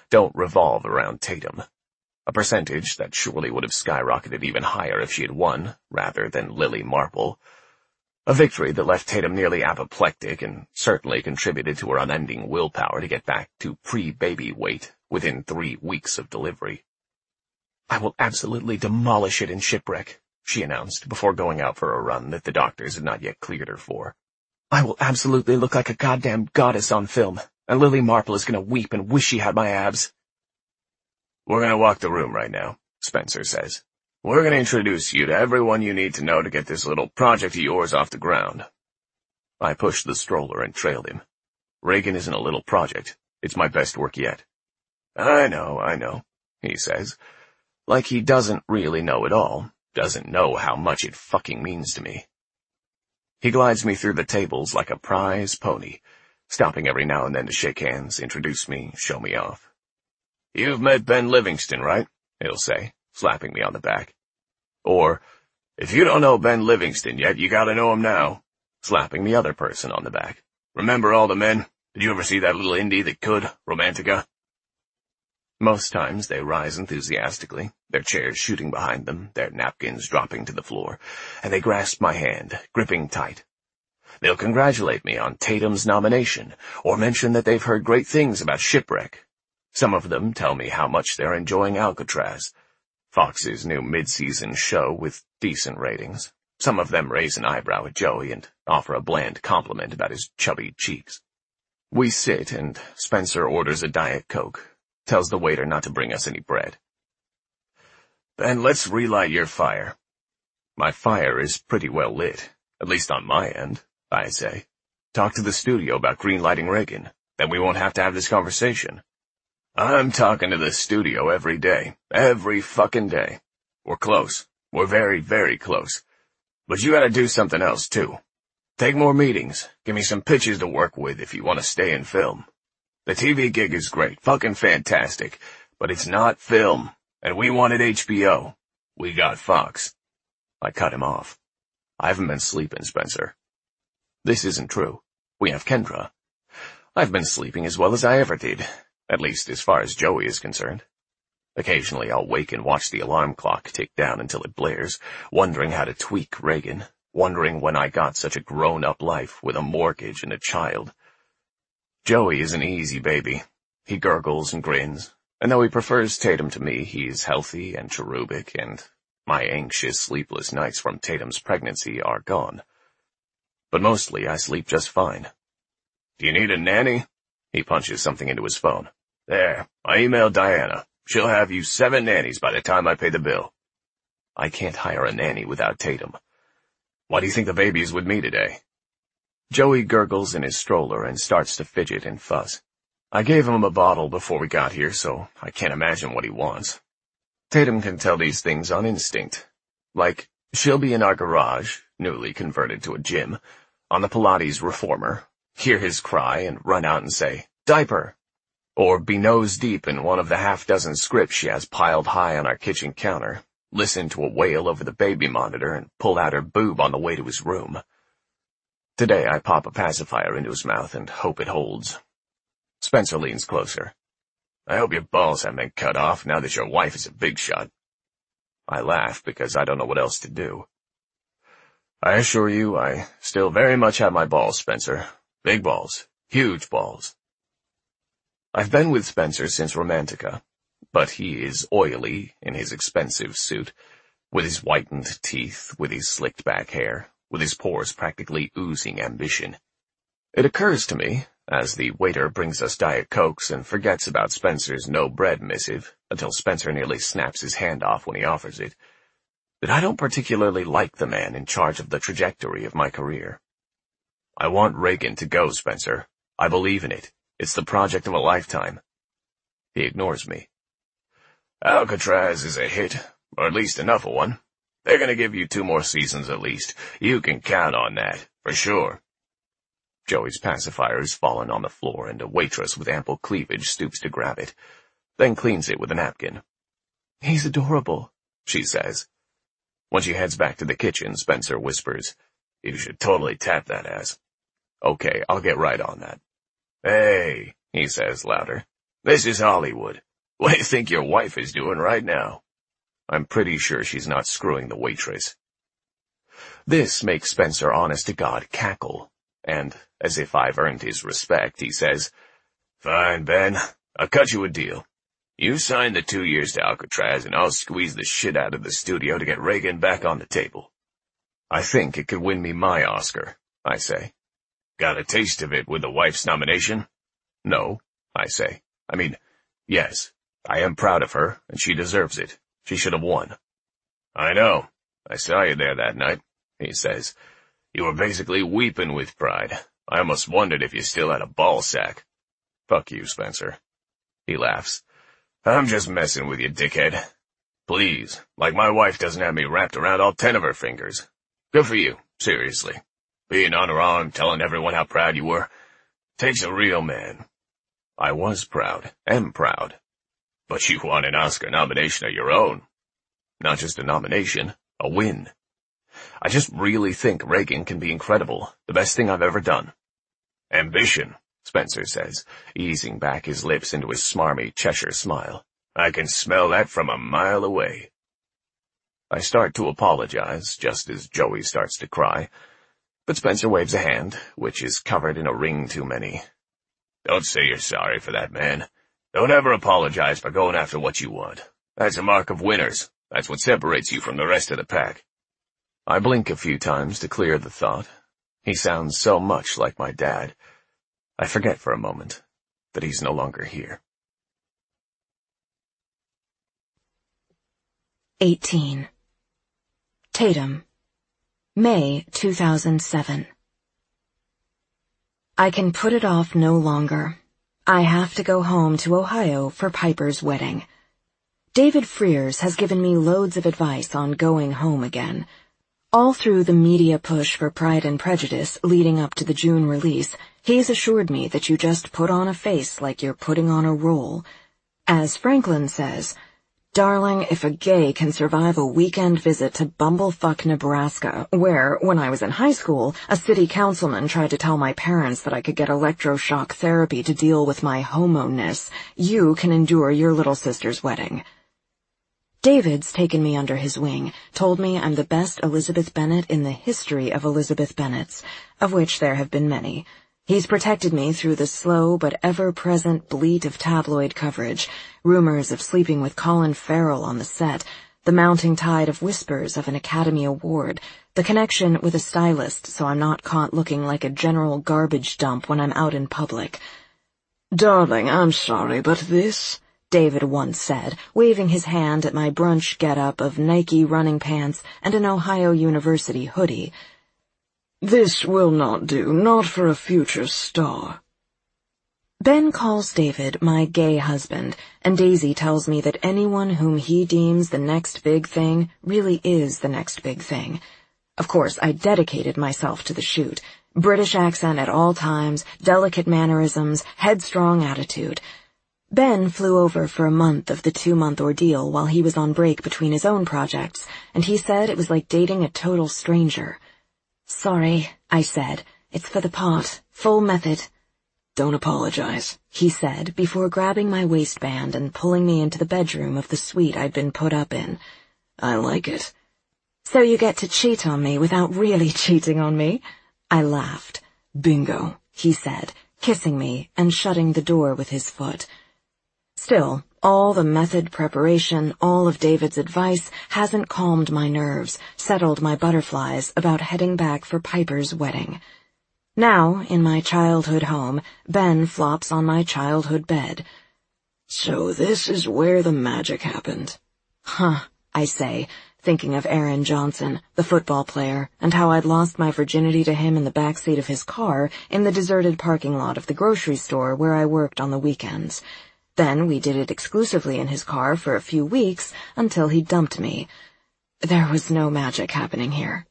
don't revolve around Tatum. A percentage that surely would have skyrocketed even higher if she had won, rather than Lily Marple. A victory that left Tatum nearly apoplectic and certainly contributed to her unending willpower to get back to pre-baby weight within three weeks of delivery. "I will absolutely demolish it in Shipwreck," she announced before going out for a run that the doctors had not yet cleared her for. "I will absolutely look like a goddamn goddess on film, and Lily Marple is gonna weep and wish she had my abs." "We're gonna walk the room right now," Spencer says. "We're gonna introduce you to everyone you need to know to get this little project of yours off the ground." I pushed the stroller and trailed him. "Reagan isn't a little project. It's my best work yet." "I know, I know," he says, like he doesn't really know it all, doesn't know how much it fucking means to me. He glides me through the tables like a prize pony, stopping every now and then to shake hands, introduce me, show me off. "You've met Ben Livingston, right?" he'll say, slapping me on the back. Or, "If you don't know Ben Livingston yet, you gotta know him now," slapping the other person on the back. "Remember All the Men? Did you ever see that little indie that could, Romantica?" Most times they rise enthusiastically, their chairs shooting behind them, their napkins dropping to the floor, and they grasp my hand, gripping tight. They'll congratulate me on Tatum's nomination, or mention that they've heard great things about Shipwreck. Some of them tell me how much they're enjoying Alcatraz, Fox's new mid-season show with decent ratings. Some of them raise an eyebrow at Joey and offer a bland compliment about his chubby cheeks. We sit, and Spencer orders a Diet Coke, tells the waiter not to bring us any bread. "Ben, let's relight your fire." My fire is pretty well lit, at least on my end, I say. "Talk to the studio about greenlighting Reagan, then we won't have to have this conversation." "I'm talking to the studio every day, every fucking day. We're close. We're very, very close. But you gotta do something else, too. Take more meetings. Give me some pitches to work with if you want to stay in film. The T V gig is great, fucking fantastic, but it's not film, and we wanted H B O. We got Fox." I cut him off. "I haven't been sleeping, Spencer." This isn't true. We have Kendra. I've been sleeping as well as I ever did. At least as far as Joey is concerned. Occasionally I'll wake and watch the alarm clock tick down until it blares, wondering how to tweak Reagan, wondering when I got such a grown-up life with a mortgage and a child. Joey is an easy baby. He gurgles and grins, and though he prefers Tatum to me, he is healthy and cherubic, and my anxious, sleepless nights from Tatum's pregnancy are gone. But mostly I sleep just fine. "Do you need a nanny?" He punches something into his phone. "There, I emailed Diana. She'll have you seven nannies by the time I pay the bill." I can't hire a nanny without Tatum. "Why do you think the baby is with me today?" Joey gurgles in his stroller and starts to fidget and fuss. I gave him a bottle before we got here, so I can't imagine what he wants. Tatum can tell these things on instinct. Like, she'll be in our garage, newly converted to a gym, on the Pilates reformer, hear his cry and run out and say, "Diaper!" Or be nose-deep in one of the half-dozen scripts she has piled high on our kitchen counter, listen to a wail over the baby monitor, and pull out her boob on the way to his room. Today I pop a pacifier into his mouth and hope it holds. Spencer leans closer. "I hope your balls haven't been cut off now that your wife is a big shot." I laugh because I don't know what else to do. "I assure you, I still very much have my balls, Spencer. Big balls. Huge balls." I've been with Spencer since Romantica, but he is oily in his expensive suit, with his whitened teeth, with his slicked back hair, with his pores practically oozing ambition. It occurs to me, as the waiter brings us Diet Cokes and forgets about Spencer's no-bread missive, until Spencer nearly snaps his hand off when he offers it, that I don't particularly like the man in charge of the trajectory of my career. I want Reagan to go, Spencer. I believe in it. It's the project of a lifetime. He ignores me. "Alcatraz is a hit, or at least enough of one. They're going to give you two more seasons at least. You can count on that, for sure." Joey's pacifier has fallen on the floor, and a waitress with ample cleavage stoops to grab it, then cleans it with a napkin. "He's adorable," she says. When she heads back to the kitchen, Spencer whispers, "You should totally tap that ass." "Okay, I'll get right on that." "Hey," he says louder, "this is Hollywood. What do you think your wife is doing right now? I'm pretty sure she's not screwing the waitress. This makes Spencer honest-to-God cackle, and, as if I've earned his respect, he says, "Fine, Ben, I'll cut you a deal. You sign the two years to Alcatraz, and I'll squeeze the shit out of the studio to get Reagan back on the table." I think it could win me my Oscar, I say. Got a taste of it with the wife's nomination? No, I say. I mean, yes, I am proud of her, and she deserves it. She should have won. I know. I saw you there that night, he says. You were basically weeping with pride. I almost wondered if you still had a ball sack. Fuck you, Spencer. He laughs. I'm just messing with you, dickhead. Please, like my wife doesn't have me wrapped around all ten of her fingers. Good for you, seriously. Being on her arm, telling everyone how proud you were, takes a real man. I was proud, am proud. But you won an Oscar nomination of your own. Not just a nomination, a win. I just really think Reagan can be incredible, the best thing I've ever done. Ambition, Spencer says, easing back his lips into his smarmy Cheshire smile. I can smell that from a mile away. I start to apologize, just as Joey starts to cry, but Spencer waves a hand, which is covered in a ring too many. Don't say you're sorry for that, man. Don't ever apologize for going after what you want. That's a mark of winners. That's what separates you from the rest of the pack. I blink a few times to clear the thought. He sounds so much like my dad. I forget for a moment that he's no longer here. eighteen. Tatum, May two thousand seven. I can put it off no longer. I have to go home to Ohio for Piper's wedding. David Frears has given me loads of advice on going home again. All through the media push for Pride and Prejudice leading up to the June release, he's assured me that you just put on a face like you're putting on a role. As Franklin says, "Darling, if a gay can survive a weekend visit to Bumblefuck, Nebraska, where, when I was in high school, a city councilman tried to tell my parents that I could get electroshock therapy to deal with my homo-ness, you can endure your little sister's wedding." David's taken me under his wing, told me I'm the best Elizabeth Bennet in the history of Elizabeth Bennets, of which there have been many. He's protected me through the slow but ever-present bleat of tabloid coverage, rumors of sleeping with Colin Farrell on the set, the mounting tide of whispers of an Academy Award, the connection with a stylist so I'm not caught looking like a general garbage dump when I'm out in public. "Darling, I'm sorry, but this," David once said, waving his hand at my brunch getup of Nike running pants and an Ohio University hoodie, "this will not do, not for a future star." Ben calls David my gay husband, and Daisy tells me that anyone whom he deems the next big thing really is the next big thing. Of course, I dedicated myself to the shoot. British accent at all times, delicate mannerisms, headstrong attitude. Ben flew over for a month of the two-month ordeal while he was on break between his own projects, and he said it was like dating a total stranger. "Sorry," I said. "It's for the part. Full method." "Don't apologize," he said, before grabbing my waistband and pulling me into the bedroom of the suite I'd been put up in. "I like it." "So you get to cheat on me without really cheating on me?" I laughed. "Bingo," he said, kissing me and shutting the door with his foot. Still, all the method, preparation, all of David's advice hasn't calmed my nerves, settled my butterflies about heading back for Piper's wedding. Now, in my childhood home, Ben flops on my childhood bed. "So this is where the magic happened." "Huh," I say, thinking of Aaron Johnson, the football player, and how I'd lost my virginity to him in the backseat of his car in the deserted parking lot of the grocery store where I worked on the weekends. Then we did it exclusively in his car for a few weeks until he dumped me. There was no magic happening here.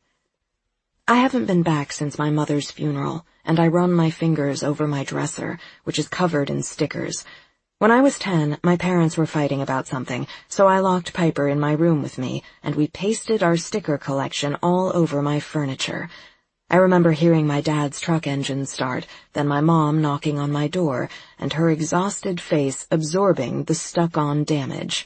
I haven't been back since my mother's funeral, and I run my fingers over my dresser, which is covered in stickers. When I was ten, my parents were fighting about something, so I locked Piper in my room with me, and we pasted our sticker collection all over my furniture. I remember hearing my dad's truck engine start, then my mom knocking on my door, and her exhausted face absorbing the stuck-on damage.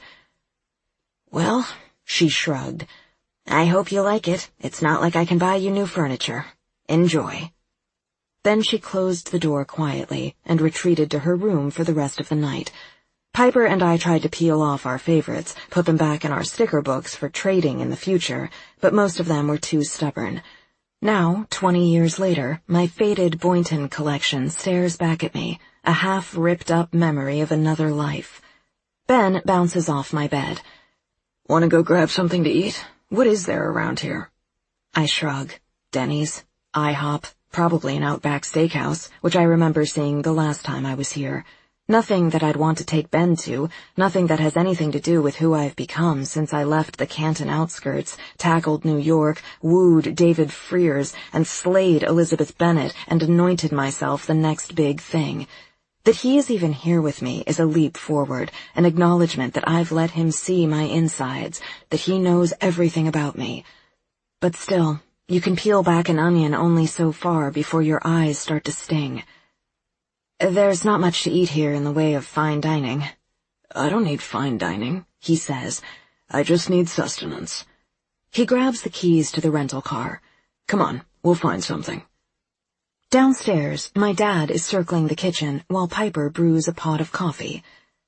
"Well," she shrugged, "I hope you like it. It's not like I can buy you new furniture. Enjoy." Then she closed the door quietly and retreated to her room for the rest of the night. Piper and I tried to peel off our favorites, put them back in our sticker books for trading in the future, but most of them were too stubborn. Now, twenty years later, my faded Boynton collection stares back at me, a half-ripped-up memory of another life. Ben bounces off my bed. "Want to go grab something to eat? What is there around here?" I shrug. Denny's, IHOP, probably an Outback Steakhouse, which I remember seeing the last time I was here. Nothing that I'd want to take Ben to, nothing that has anything to do with who I've become since I left the Canton outskirts, tackled New York, wooed David Frears, and slayed Elizabeth Bennet and anointed myself the next big thing. That he is even here with me is a leap forward, an acknowledgement that I've let him see my insides, that he knows everything about me. But still, you can peel back an onion only so far before your eyes start to sting. "There's not much to eat here in the way of fine dining." "I don't need fine dining," he says. "I just need sustenance." He grabs the keys to the rental car. "Come on, we'll find something." Downstairs, my dad is circling the kitchen while Piper brews a pot of coffee.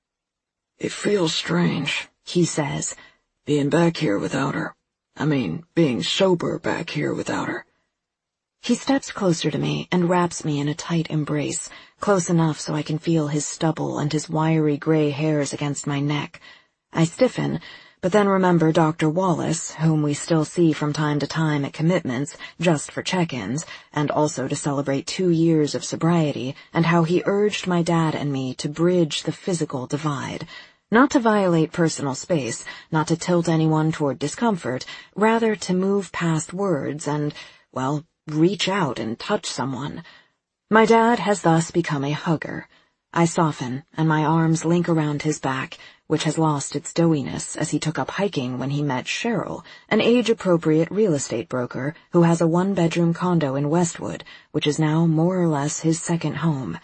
"It feels strange," he says, "being back here without her. I mean, being sober back here without her." He steps closer to me and wraps me in a tight embrace, close enough so I can feel his stubble and his wiry gray hairs against my neck. I stiffen, but then remember Doctor Wallace, whom we still see from time to time at commitments, just for check-ins, and also to celebrate two years of sobriety, and how he urged my dad and me to bridge the physical divide. Not to violate personal space, not to tilt anyone toward discomfort, rather to move past words and, well, reach out and touch someone. My dad has thus become a hugger. I soften, and my arms link around his back, which has lost its doughiness as he took up hiking when he met Cheryl, an age-appropriate real estate broker who has a one-bedroom condo in Westwood, which is now more or less his second home.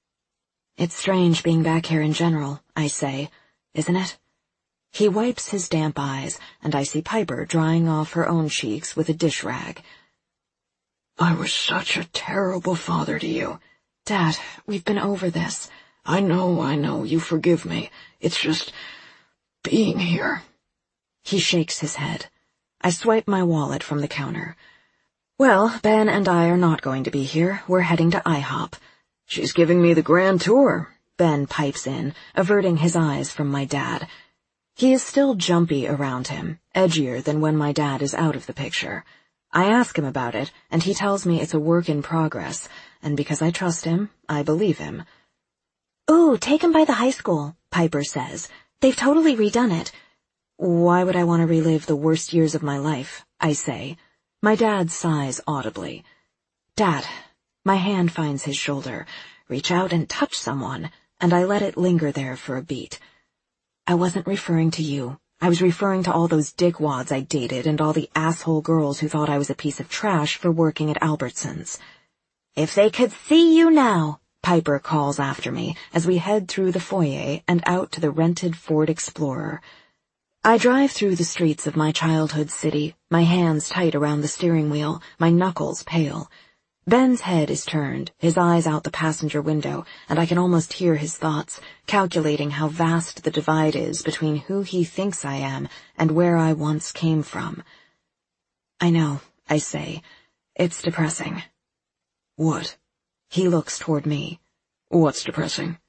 "It's strange being back here in general," I say, "isn't it?" He wipes his damp eyes, and I see Piper drying off her own cheeks with a dish rag. "I was such a terrible father to you." "Dad, we've been over this." "I know, I know, you forgive me. It's just being here." He shakes his head. I swipe my wallet from the counter. "Well, Ben and I are not going to be here. We're heading to IHOP." "She's giving me the grand tour," Ben pipes in, averting his eyes from my dad. He is still jumpy around him, edgier than when my dad is out of the picture. I ask him about it, and he tells me it's a work in progress, and because I trust him, I believe him. "Ooh, take him by the high school," Piper says. "They've totally redone it." "Why would I want to relive the worst years of my life?" I say. My dad sighs audibly. "Dad," my hand finds his shoulder. Reach out and touch someone, and I let it linger there for a beat. "I wasn't referring to you. I was referring to all those dickwads I dated and all the asshole girls who thought I was a piece of trash for working at Albertsons." "If they could see you now," Piper calls after me as we head through the foyer and out to the rented Ford Explorer. I drive through the streets of my childhood city, my hands tight around the steering wheel, my knuckles pale. Ben's head is turned, his eyes out the passenger window, and I can almost hear his thoughts, calculating how vast the divide is between who he thinks I am and where I once came from. "I know," I say. "It's depressing." "What?" He looks toward me. "What's depressing?"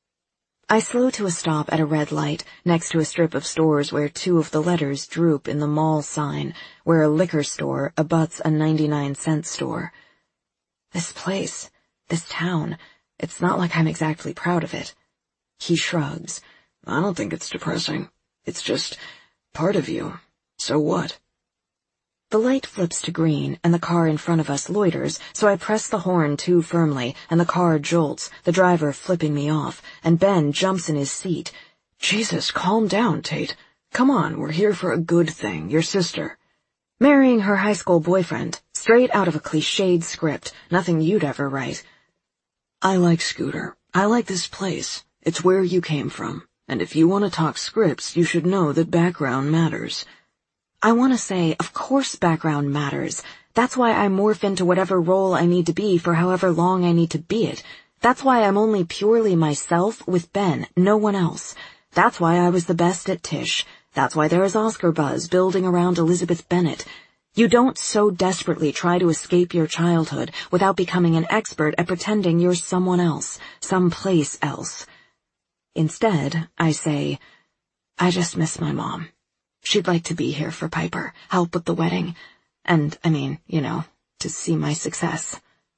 I slow to a stop at a red light next to a strip of stores where two of the letters droop in the mall sign, where a liquor store abuts a ninety-nine cent store. This place, this town, it's not like I'm exactly proud of it. He shrugs. "I don't think it's depressing. It's just part of you. So what?" The light flips to green, and the car in front of us loiters, so I press the horn too firmly, and the car jolts, the driver flipping me off, and Ben jumps in his seat. "Jesus, calm down, Tate. Come on, we're here for a good thing, your sister." Marrying her high school boyfriend, straight out of a cliched script, nothing you'd ever write. I like Scooter. I like this place. It's where you came from. And if you want to talk scripts, you should know that background matters. I want to say, of course background matters. That's why I morph into whatever role I need to be for however long I need to be it. That's why I'm only purely myself with Ben, no one else. That's why I was the best at Tish. That's why there is Oscar buzz building around Elizabeth Bennet. You don't so desperately try to escape your childhood without becoming an expert at pretending you're someone else, someplace else. Instead, I say, I just miss my mom. She'd like to be here for Piper, help with the wedding, and, I mean, you know, to see my success.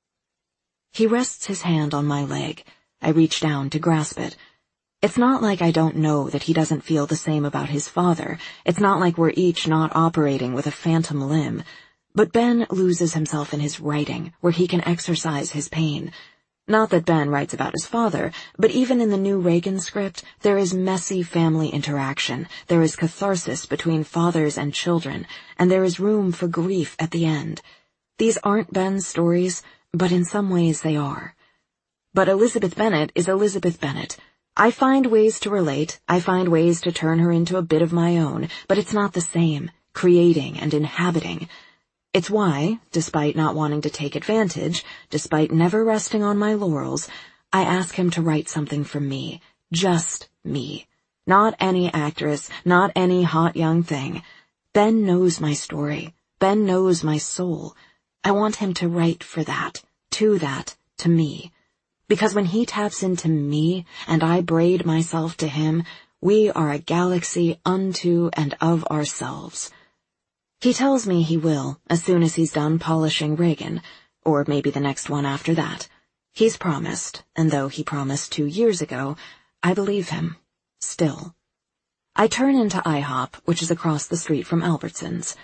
He rests his hand on my leg. I reach down to grasp it. It's not like I don't know that he doesn't feel the same about his father. It's not like we're each not operating with a phantom limb. But Ben loses himself in his writing, where he can exercise his pain. Not that Ben writes about his father, but even in the new Reagan script, there is messy family interaction, there is catharsis between fathers and children, and there is room for grief at the end. These aren't Ben's stories, but in some ways they are. But Elizabeth Bennet is Elizabeth Bennet. I find ways to relate, I find ways to turn her into a bit of my own, but it's not the same, creating and inhabiting. It's why, despite not wanting to take advantage, despite never resting on my laurels, I ask him to write something for me, just me. Not any actress, not any hot young thing. Ben knows my story. Ben knows my soul. I want him to write for that, to that, to me. Because when he taps into me and I braid myself to him, we are a galaxy unto and of ourselves. He tells me he will, as soon as he's done polishing Reagan, or maybe the next one after that. He's promised, and though he promised two years ago, I believe him. Still. I turn into IHOP, which is across the street from Albertsons.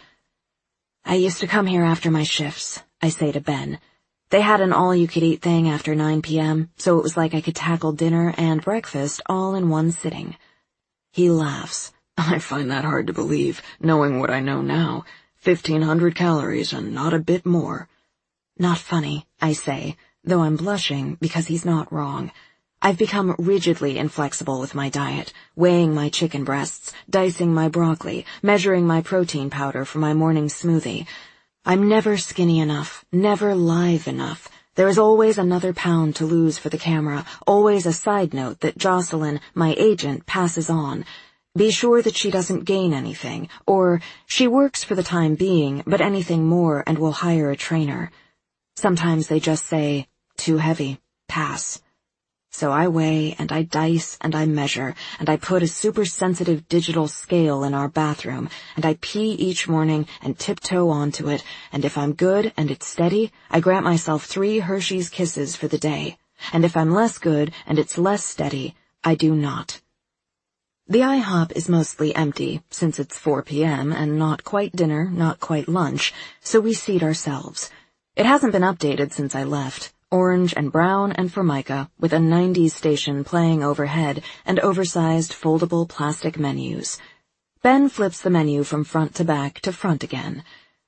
I used to come here after my shifts, I say to Ben. They had an all-you-could-eat thing after nine p.m., so it was like I could tackle dinner and breakfast all in one sitting. He laughs. I find that hard to believe, knowing what I know now. Fifteen hundred calories and not a bit more. Not funny, I say, though I'm blushing because he's not wrong. I've become rigidly inflexible with my diet, weighing my chicken breasts, dicing my broccoli, measuring my protein powder for my morning smoothie. I'm never skinny enough, never live enough. There is always another pound to lose for the camera, always a side note that Jocelyn, my agent, passes on. Be sure that she doesn't gain anything, or she works for the time being, but anything more and we'll hire a trainer. Sometimes they just say, too heavy, pass. So I weigh, and I dice, and I measure, and I put a super-sensitive digital scale in our bathroom, and I pee each morning and tiptoe onto it, and if I'm good and it's steady, I grant myself three Hershey's Kisses for the day, and if I'm less good and it's less steady, I do not. The IHOP is mostly empty, since it's four p.m. and not quite dinner, not quite lunch, so we seat ourselves. It hasn't been updated since I left. Orange and brown and formica, with a nineties station playing overhead and oversized foldable plastic menus. Ben flips the menu from front to back to front again.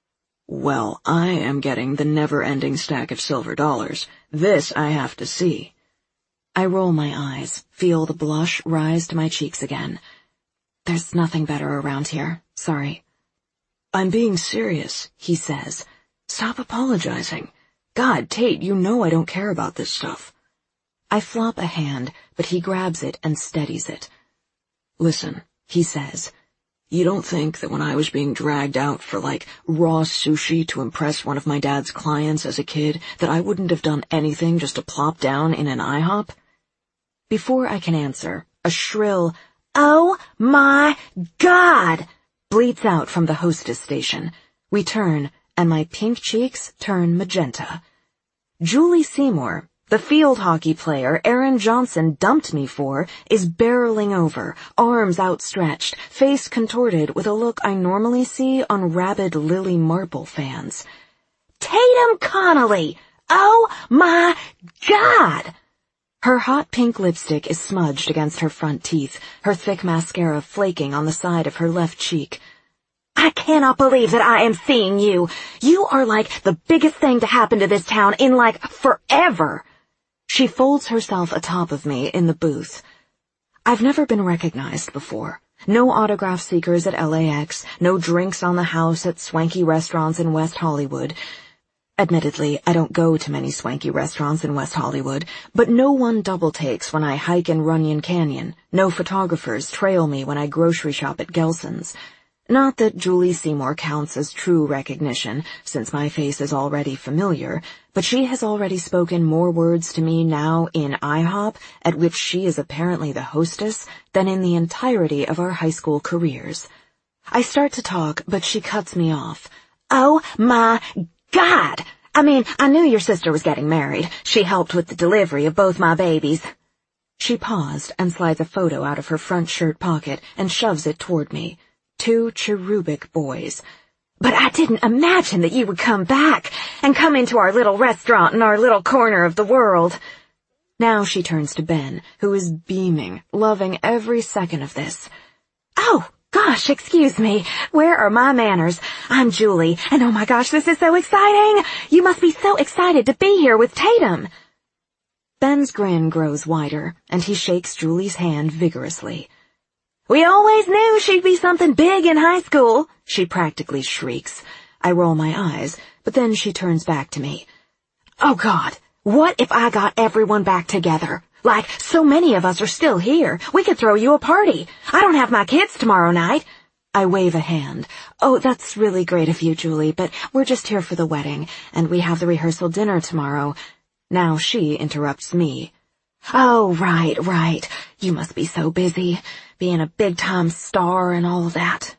Well, I am getting the never-ending stack of silver dollars. This I have to see. I roll my eyes, feel the blush rise to my cheeks again. There's nothing better around here. Sorry. I'm being serious, he says. Stop apologizing. God, Tate, you know I don't care about this stuff. I flop a hand, but he grabs it and steadies it. Listen, he says, you don't think that when I was being dragged out for, like, raw sushi to impress one of my dad's clients as a kid, that I wouldn't have done anything just to plop down in an IHOP? Before I can answer, a shrill, "Oh my God!" bleats out from the hostess station. We turn, and my pink cheeks turn magenta. Julie Seymour, the field hockey player Aaron Johnson dumped me for, is barreling over, arms outstretched, face contorted with a look I normally see on rabid Lily Marple fans. Tatum Connolly! Oh my God! Her hot pink lipstick is smudged against her front teeth, her thick mascara flaking on the side of her left cheek. I cannot believe that I am seeing you. You are like the biggest thing to happen to this town in like forever. She folds herself atop of me in the booth. I've never been recognized before. No autograph seekers at L A X, no drinks on the house at swanky restaurants in West Hollywood. Admittedly, I don't go to many swanky restaurants in West Hollywood, but no one double takes when I hike in Runyon Canyon. No photographers trail me when I grocery shop at Gelson's. Not that Julie Seymour counts as true recognition, since my face is already familiar, but she has already spoken more words to me now in IHOP, at which she is apparently the hostess, than in the entirety of our high school careers. I start to talk, but she cuts me off. Oh my God! I mean, I knew your sister was getting married. She helped with the delivery of both my babies. She paused and slides a photo out of her front shirt pocket and shoves it toward me. Two cherubic boys. But I didn't imagine that you would come back and come into our little restaurant in our little corner of the world. Now she turns to Ben, who is beaming, loving every second of this. Oh, gosh, excuse me. Where are my manners? I'm Julie, and oh my gosh, this is so exciting. You must be so excited to be here with Tatum. Ben's grin grows wider, and he shakes Julie's hand vigorously. We always knew she'd be something big in high school, she practically shrieks. I roll my eyes, but then she turns back to me. Oh God, what if I got everyone back together? Like, so many of us are still here. We could throw you a party. I don't have my kids tomorrow night. I wave a hand. Oh, that's really great of you, Julie, but we're just here for the wedding, and we have the rehearsal dinner tomorrow. Now she interrupts me. Oh, right, right. You must be so busy, being a big-time star and all of that.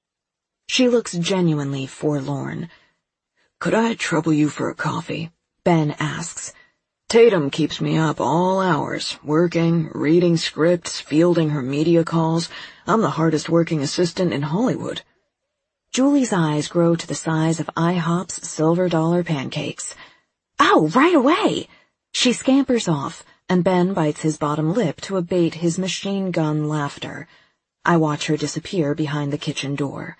She looks genuinely forlorn. Could I trouble you for a coffee? Ben asks. Tatum keeps me up all hours, working, reading scripts, fielding her media calls. I'm the hardest working assistant in Hollywood. Julie's eyes grow to the size of IHOP's silver dollar pancakes. Oh, right away! She scampers off, and Ben bites his bottom lip to abate his machine gun laughter. I watch her disappear behind the kitchen door.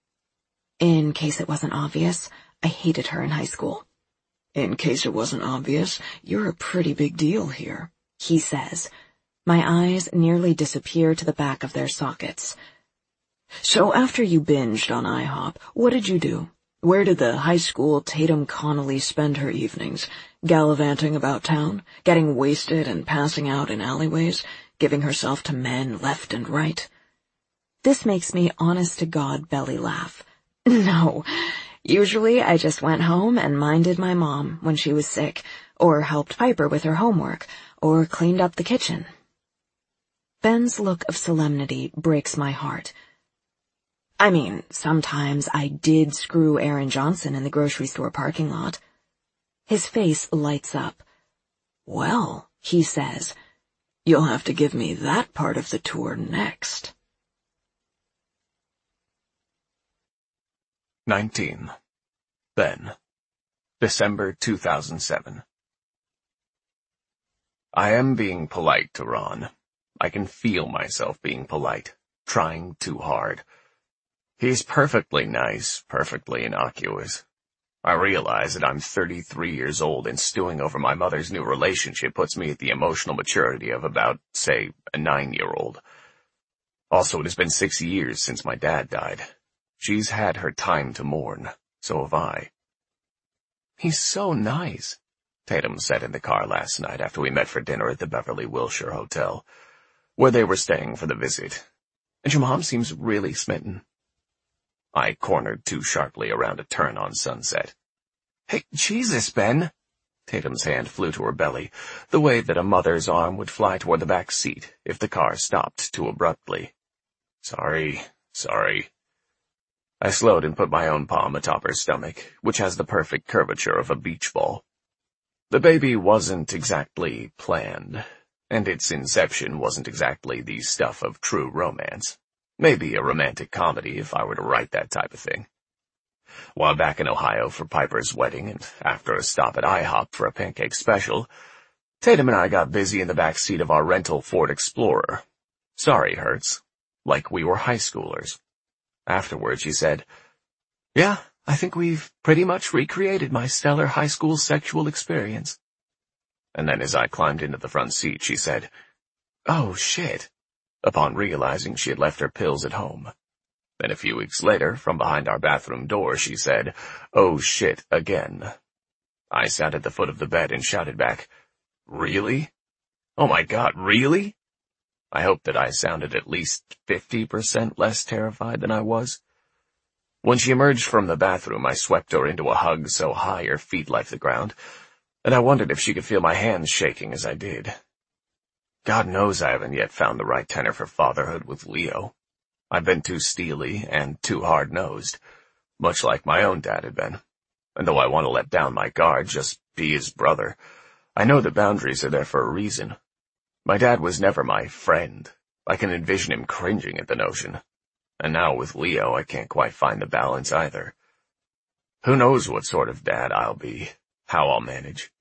In case it wasn't obvious, I hated her in high school. In case it wasn't obvious, you're a pretty big deal here, he says. My eyes nearly disappear to the back of their sockets. So after you binged on IHOP, what did you do? Where did the high school Tatum Connolly spend her evenings? Gallivanting about town, getting wasted and passing out in alleyways, giving herself to men left and right? This makes me honest-to-God belly laugh. No, usually I just went home and minded my mom when she was sick, or helped Piper with her homework, or cleaned up the kitchen. Ben's look of solemnity breaks my heart. I mean, sometimes I did screw Aaron Johnson in the grocery store parking lot. His face lights up. Well, he says, you'll have to give me that part of the tour next. nineteen. Ben. December two thousand seven. I am being polite to Ron. I can feel myself being polite, trying too hard. He's perfectly nice, perfectly innocuous. I realize that I'm thirty-three years old, and stewing over my mother's new relationship puts me at the emotional maturity of about, say, a nine-year-old. Also, it has been six years since my dad died. She's had her time to mourn. So have I. He's so nice, Tatum said in the car last night after we met for dinner at the Beverly Wilshire Hotel, where they were staying for the visit. And your mom seems really smitten. I cornered too sharply around a turn on Sunset. Hey, Jesus, Ben! Tatum's hand flew to her belly, the way that a mother's arm would fly toward the back seat if the car stopped too abruptly. Sorry, sorry. I slowed and put my own palm atop her stomach, which has the perfect curvature of a beach ball. The baby wasn't exactly planned, and its inception wasn't exactly the stuff of true romance. Maybe a romantic comedy if I were to write that type of thing. While back in Ohio for Piper's wedding and after a stop at IHOP for a pancake special, Tatum and I got busy in the back seat of our rental Ford Explorer. Sorry, Hertz. Like we were high schoolers. Afterward, she said, "Yeah, I think we've pretty much recreated my stellar high school sexual experience." And then as I climbed into the front seat, she said, "Oh, shit," upon realizing she had left her pills at home. Then a few weeks later, from behind our bathroom door, she said, "Oh, shit," again. I sat at the foot of the bed and shouted back, "Really? Oh my God, really?" I hoped that I sounded at least fifty percent less terrified than I was. When she emerged from the bathroom, I swept her into a hug so high her feet left the ground, and I wondered if she could feel my hands shaking as I did. God knows I haven't yet found the right tenor for fatherhood with Leo. I've been too steely and too hard-nosed, much like my own dad had been. And though I want to let down my guard, just be his brother, I know the boundaries are there for a reason. My dad was never my friend. I can envision him cringing at the notion. And now with Leo, I can't quite find the balance either. Who knows what sort of dad I'll be, how I'll manage.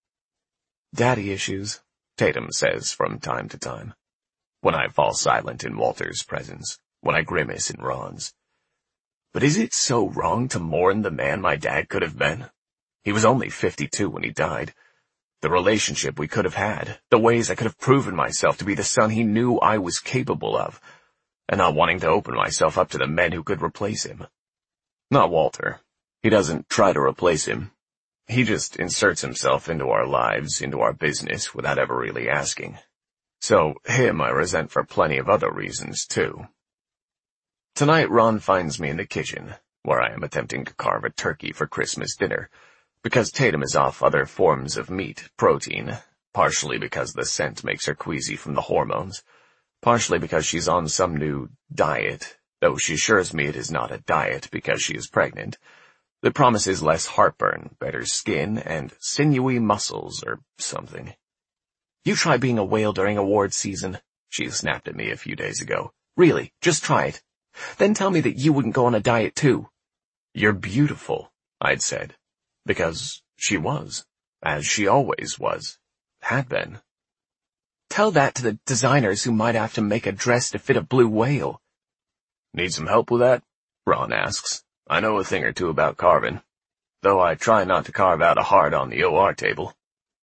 Daddy issues, Tatum says from time to time. When I fall silent in Walter's presence, when I grimace in Ron's. But is it so wrong to mourn the man my dad could have been? He was only fifty-two when he died. The relationship we could have had, the ways I could have proven myself to be the son he knew I was capable of, and not wanting to open myself up to the men who could replace him. Not Walter. He doesn't try to replace him. He just inserts himself into our lives, into our business, without ever really asking. So him I resent for plenty of other reasons, too. Tonight Ron finds me in the kitchen, where I am attempting to carve a turkey for Christmas dinner, because Tatum is off other forms of meat, protein, partially because the scent makes her queasy from the hormones, partially because she's on some new diet, though she assures me it is not a diet because she is pregnant, that promises less heartburn, better skin, and sinewy muscles or something. "You try being a whale during award season," she snapped at me a few days ago. "Really, just try it. Then tell me that you wouldn't go on a diet too." "You're beautiful," I'd said, because she was, as she always was, had been. "Tell that to the designers who might have to make a dress to fit a blue whale." "Need some help with that?" Ron asks. "I know a thing or two about carving, though I try not to carve out a heart on the O R table."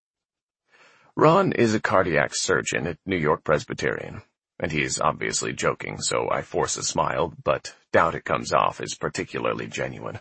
Ron is a cardiac surgeon at New York Presbyterian, and he is obviously joking, so I force a smile, but doubt it comes off as particularly genuine.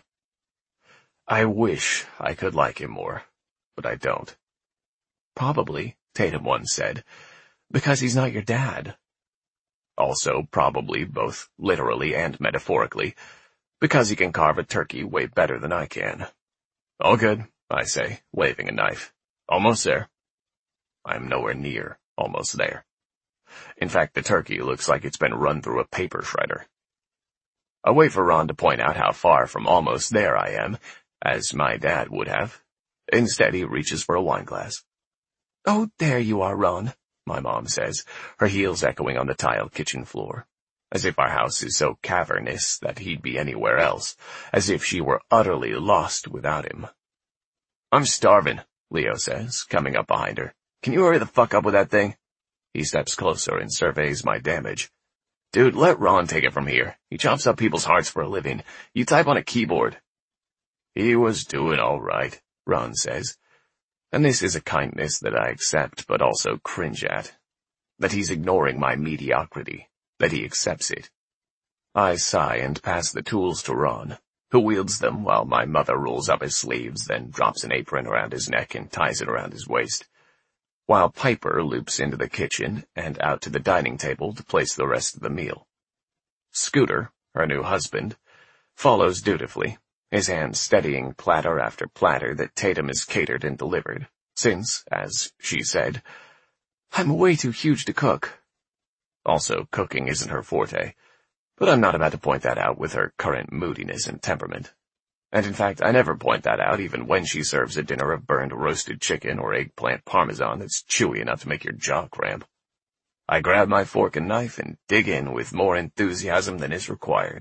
I wish I could like him more, but I don't. "Probably," Tatum once said, "because he's not your dad." Also, probably, both literally and metaphorically, because he can carve a turkey way better than I can. "All good," I say, waving a knife. "Almost there." I'm nowhere near almost there. In fact, the turkey looks like it's been run through a paper shredder. I wait for Ron to point out how far from almost there I am, as my dad would have. Instead, he reaches for a wine glass. "Oh, there you are, Ron," my mom says, her heels echoing on the tile kitchen floor, as if our house is so cavernous that he'd be anywhere else, as if she were utterly lost without him. "I'm starving," Leo says, coming up behind her. "Can you hurry the fuck up with that thing?" He steps closer and surveys my damage. "Dude, let Ron take it from here. He chops up people's hearts for a living. You type on a keyboard." "He was doing all right," Ron says. And this is a kindness that I accept but also cringe at. That he's ignoring my mediocrity. That he accepts it. I sigh and pass the tools to Ron, who wields them while my mother rolls up his sleeves, then drops an apron around his neck and ties it around his waist, while Piper loops into the kitchen and out to the dining table to place the rest of the meal. Scooter, her new husband, follows dutifully, his hand steadying platter after platter that Tatum has catered and delivered, since, as she said, "I'm way too huge to cook." Also, cooking isn't her forte, but I'm not about to point that out with her current moodiness and temperament. And in fact, I never point that out even when she serves a dinner of burned roasted chicken or eggplant parmesan that's chewy enough to make your jaw cramp. I grab my fork and knife and dig in with more enthusiasm than is required.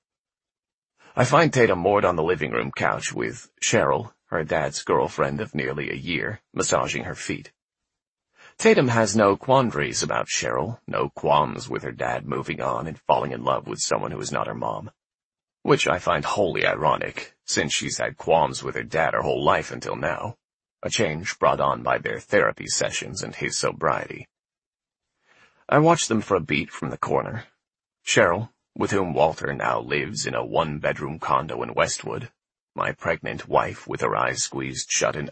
I find Tatum moored on the living room couch with Cheryl, her dad's girlfriend of nearly a year, massaging her feet. Tatum has no quandaries about Cheryl, no qualms with her dad moving on and falling in love with someone who is not her mom. which I find wholly ironic, since she's had qualms with her dad her whole life until now, a change brought on by their therapy sessions and his sobriety. I watched them for a beat from the corner. Cheryl, with whom Walter now lives in a one-bedroom condo in Westwood, my pregnant wife with her eyes squeezed shut in